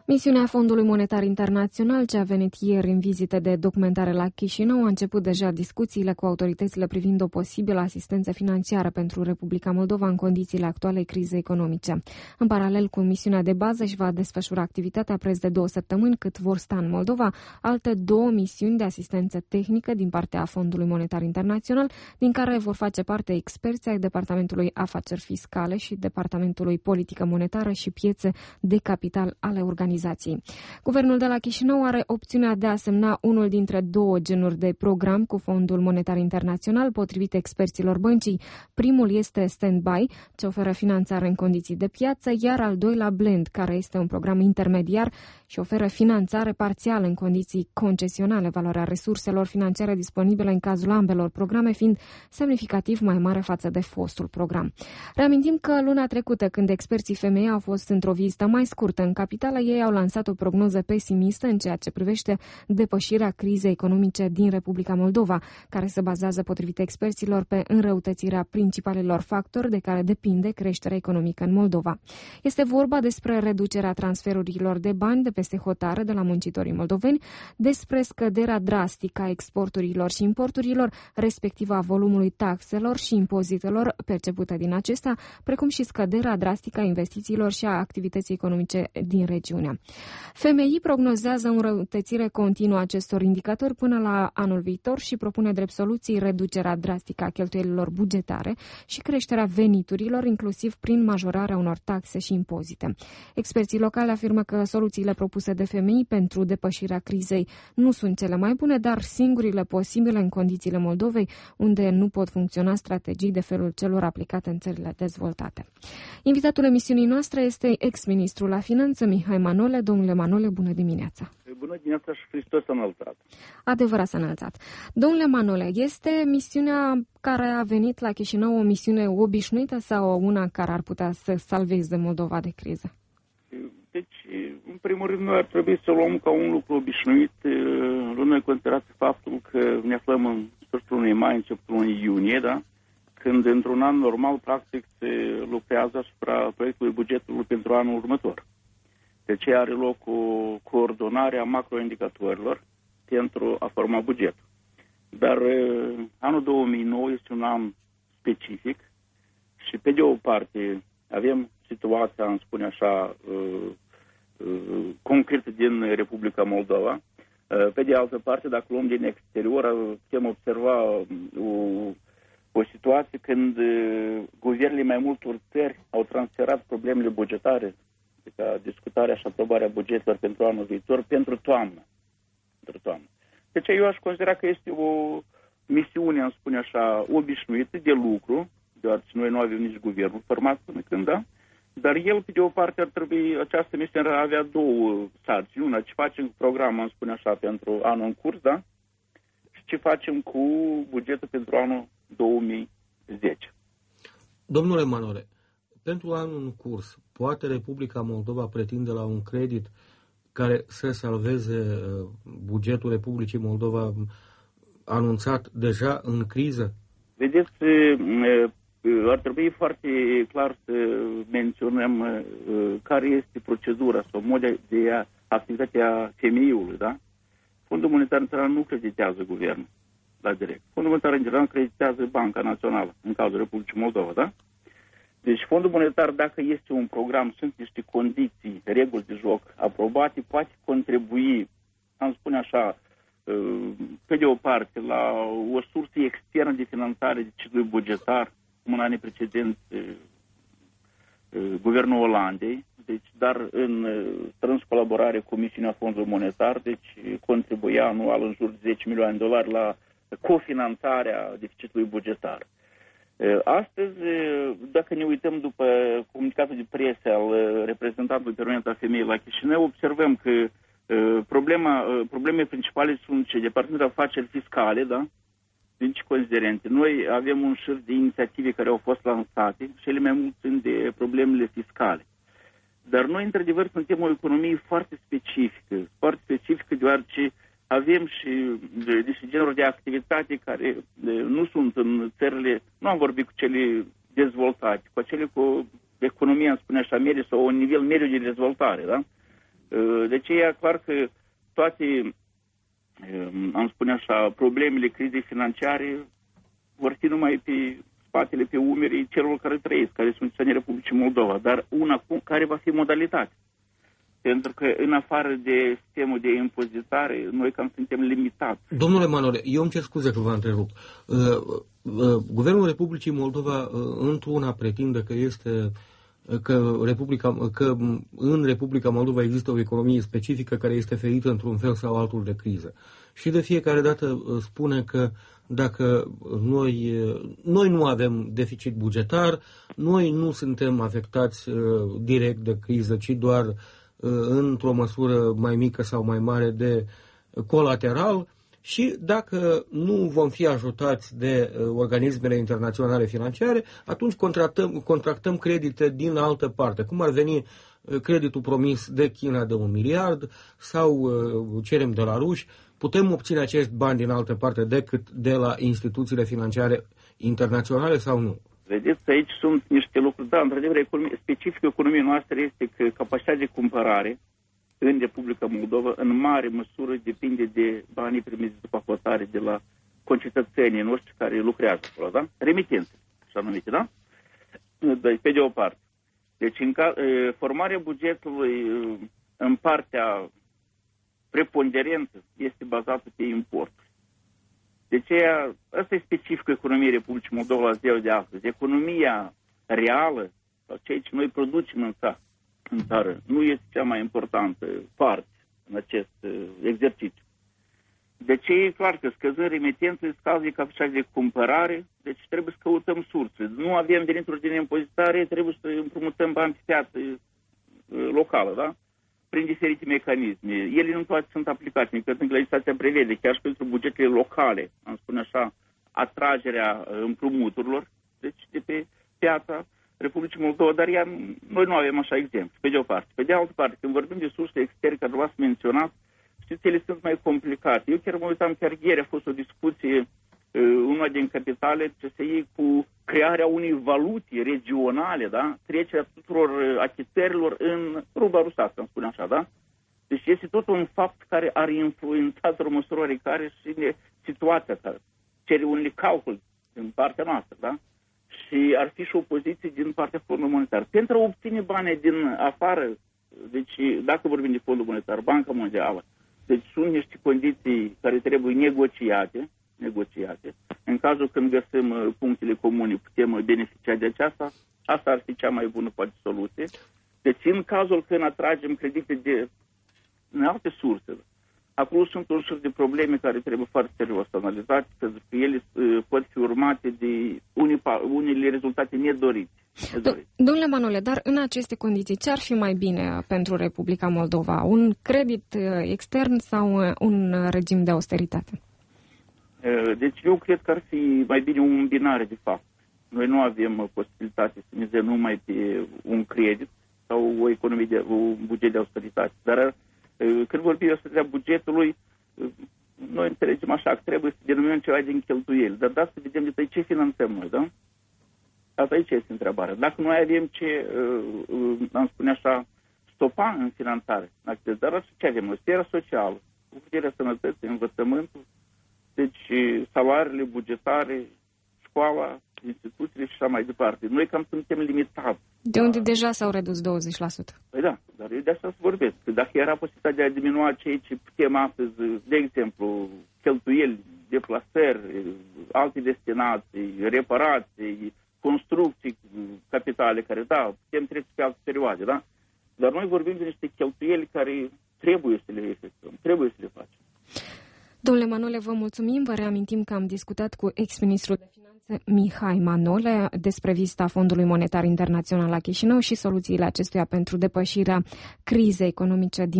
Misiunea Fondului Monetar Internațional, ce a venit ieri în vizită de documentare la Chișinău, a început deja discuțiile cu autoritățile privind o posibilă asistență financiară pentru Republica Moldova în condițiile actualei crize economice. În paralel cu misiunea de bază, își va desfășura activitatea preț de 2 săptămâni, cât vor sta în Moldova alte 2 misiuni de asistență tehnică din partea Fondului Monetar Internațional, din care vor face parte experți ai Departamentului Afaceri Fiscale și Departamentului Politică Monetară și Piețe de Capital ale organizației. Guvernul de la Chișinău are opțiunea de a semna unul dintre 2 genuri de program cu Fondul Monetar Internațional, potrivit experților băncii. Primul este stand-by, ce oferă finanțare în condiții de piață, iar al doilea blend, care este un program intermediar și oferă finanțare parțială în condiții concesionale, valoarea resurselor financiare disponibile în cazul ambelor programe fiind semnificativ mai mare față de fostul program. Reamintim că luna trecută, când experții FMI au fost într-o vizită mai scurtă în capitală, ei au lansat o prognoză pesimistă în ceea ce privește depășirea crizei economice din Republica Moldova, care se bazează, potrivit experților, pe înrăutățirea principalelor factori de care depinde creșterea economică în Moldova. Este vorba despre reducerea transferurilor de bani de peste hotare de la muncitorii moldoveni, despre scăderea drastică a exporturilor și importurilor, respectiv a volumului taxelor și impozitelor percepute din acestea, precum și scăderea drastică a investițiilor și a activității economice din regiune. FMI prognozează o înrăutățire continuă a acestor indicatori până la anul viitor și propune drept soluții reducerea drastică a cheltuielilor bugetare și creșterea veniturilor, inclusiv prin majorarea unor taxe și impozite. Experții locali afirmă că soluțiile propuse de FMI pentru depășirea crizei nu sunt cele mai bune, dar singurile posibile în condițiile Moldovei, unde nu pot funcționa strategii de felul celor aplicate în țările dezvoltate. Invitatul emisiunii noastre este ex-ministrul la Finanță, Mihai Manole. Domnule Manole, bună dimineața! Bună dimineața și Hristos a înălțat! Adevărat s-a înălțat. Domnule Manole, este misiunea care a venit la Chișinău o misiune obișnuită sau una care ar putea să salveze Moldova de criză? Deci, în primul rând, noi ar trebui să o luăm ca un lucru obișnuit, luând în considerație faptul că ne aflăm în sfârșitul lunii mai, începutul lunii iunie, da? Când într-un an normal, practic, se lucrează asupra proiectului bugetului pentru anul următor. Deci are loc o coordonare a macroindicatorilor pentru a forma bugetul. Dar anul 2009 este un an specific și, pe de o parte, avem situația, îmi spune așa, concretă din Republica Moldova. Pe de altă parte, dacă luăm din exterior, putem observa o situație când guvernele mai multor țări au transferat problemele bugetare, adică discutarea și aprobarea bugetelor pentru anul viitor, pentru toamnă. Deci eu aș considera că este o misiune, îmi spune așa, obișnuită de lucru, deoarece noi nu avem nici guvernul format până când, da? Dar el, pe de o parte, ar trebui, această misiune ar avea 2 sarcini. Una, ce facem cu programul, îmi spune așa, pentru anul în curs, da? Și ce facem cu bugetul pentru anul 2010. Domnule Manole, pentru anul în curs, poate Republica Moldova pretinde la un credit care să salveze bugetul Republicii Moldova anunțat deja în criză? Vedeți, ar trebui foarte clar să menționăm care este procedura sau modul de activitatea FMI-ului, da? Fondul Monetar Internațional nu creditează guvernul la direct. Fondul Monetar Internațional creditează Banca Națională, în cazul Republicii Moldova, da? Deci Fondul Monetar, dacă este un program, sunt niște condiții, reguli de joc aprobate, poate contribui, am spune așa, pe de o parte, la o sursă externă de finanțare de ciclul bugetar, cum în anii precedenți guvernul Olandei, deci, dar în strâns colaborare cu misiunea Fondului Monetar, deci contribuia anual în jur de 10 milioane de dolari la cofinanțarea deficitului bugetar. Astăzi, dacă ne uităm după comunicatul de presă al reprezentantului permanent al FMI la Chișinău, observăm că problemele principale sunt Departamentul de Afaceri Fiscale, da? Din ce considerente. Noi avem un șir de inițiative care au fost lansate și ele mai mult sunt de problemele fiscale. Dar noi, într-adevăr, suntem o economie foarte specifică, deoarece avem și niște genuri de activitate care nu sunt în țările, nu am vorbit cu cele dezvoltate, cu acele cu economia, spune așa, medie sau un nivel mediu de dezvoltare, da? De aceea e clar că toate, am spune așa, problemele crizei financiare vor fi numai pe spatele, pe umerii celor care trăiesc, care sunt cetățenii Republicii Moldova, dar una care va fi modalitatea. Pentru că în afară de sistemul de impozitare, noi cam suntem limitați. Domnule Manole, eu îmi cer scuze că vă întrerup. Guvernul Republicii Moldova într-una pretinde că în Republica Moldova există o economie specifică care este ferită într-un fel sau altul de criză. Și de fiecare dată spune că dacă noi nu avem deficit bugetar, noi nu suntem afectați direct de criză, ci doar într-o măsură mai mică sau mai mare de colateral, și dacă nu vom fi ajutați de organismele internaționale financiare, atunci contractăm credite din altă parte, cum ar veni creditul promis de China de 1 miliard sau cerem de la ruși. Putem obține acești bani din altă parte decât de la instituțiile financiare internaționale sau nu? Vedeți, aici sunt niște lucruri. Da, într-adevăr, specificul economiei noastre este că capacitatea de cumpărare în Republica Moldova în mare măsură depinde de banii primiți după hotare de la concetățenii noștri care lucrează acolo, da? Remitențe, așa numite, da? Pe de o parte. Deci, formarea bugetului în partea preponderentă este bazată pe importuri. Deci, asta e specificul economiei Republicii Moldova la ziua de astăzi. Economia reală, sau ceea ce noi producem în țară, nu este cea mai importantă parte în acest exercițiu. Deci e clar că scăzând remitențele, scade capacitatea de cumpărare, deci trebuie să căutăm surse. Nu avem venituri din impozitare, trebuie să împrumutăm bani pe piață locală, da? Prin diferite mecanisme. Ele nu toate sunt aplicate, pentru că legislația prevede, chiar și pentru bugetele locale, am spune așa, atragerea împrumuturilor, deci de pe piața Republicii Moldova, dar noi nu avem așa exemplu, pe de o parte. Pe de altă parte, când vorbim de surse externe, care v-ați menționat, știți, ele sunt mai complicate. Eu chiar mă uitam, chiar ieri a fost o discuție, una din capitale, CSI, cu crearea unei valute regionale, da? Trecerea tuturor achitărilor în rubla rusească, am spune așa, da? Deci este tot un fapt care ar influența într-o măsură oarecare și situația care cere unele calcul din partea noastră, da? Și ar fi și o poziție din partea Fondului Monetar. Pentru a obține bani din afară, deci dacă vorbim de Fondul Monetar, Banca Mondială, deci sunt niște condiții care trebuie negociate. În cazul când găsim punctele comune, putem beneficia de aceasta. Asta ar fi cea mai bună, poate, soluție. Deci în cazul când atragem credite în alte surse, acolo sunt un șir de probleme care trebuie foarte serios analizate, pentru că ele pot fi urmate de unele rezultate nedorite. Domnule Manole, dar în aceste condiții, ce ar fi mai bine pentru Republica Moldova? Un credit extern sau un regim de austeritate? Deci eu cred că ar fi mai bine o îmbinare, de fapt. Noi nu avem posibilitate să mizăm numai pe un credit sau o economie un buget de austeritate, dar când vorbim de austeritatea bugetului, noi înțelegem așa că trebuie să denumim ceva din cheltuieli, dar da să vedem de ce finanțăm noi, da? Asta aici este întrebarea. Dacă noi avem ce, am spune așa, stopa în finanțare, dar ce avem noi? Sfera socială, puterea sănătății, învățământul, deci salariile bugetare, școala, instituțiile și așa mai departe. Noi cam suntem limitați. De unde deja s-au redus 20%. Păi da, dar eu de asta să vorbesc. Dacă era posibilitatea de a diminua ceea ce putem astăzi, de exemplu, cheltuieli, deplasări, alte destinații, reparații, construcții capitale, care, da, putem trece pe alte perioade, da? Dar noi vorbim de niște cheltuieli care trebuie să le efectuăm, trebuie să le facem. Domnule Manole, vă mulțumim. Vă reamintim că am discutat cu ex-ministrul de Finanțe Mihai Manole despre vizita Fondului Monetar Internațional la Chișinău și soluțiile acestuia pentru depășirea crizei economice din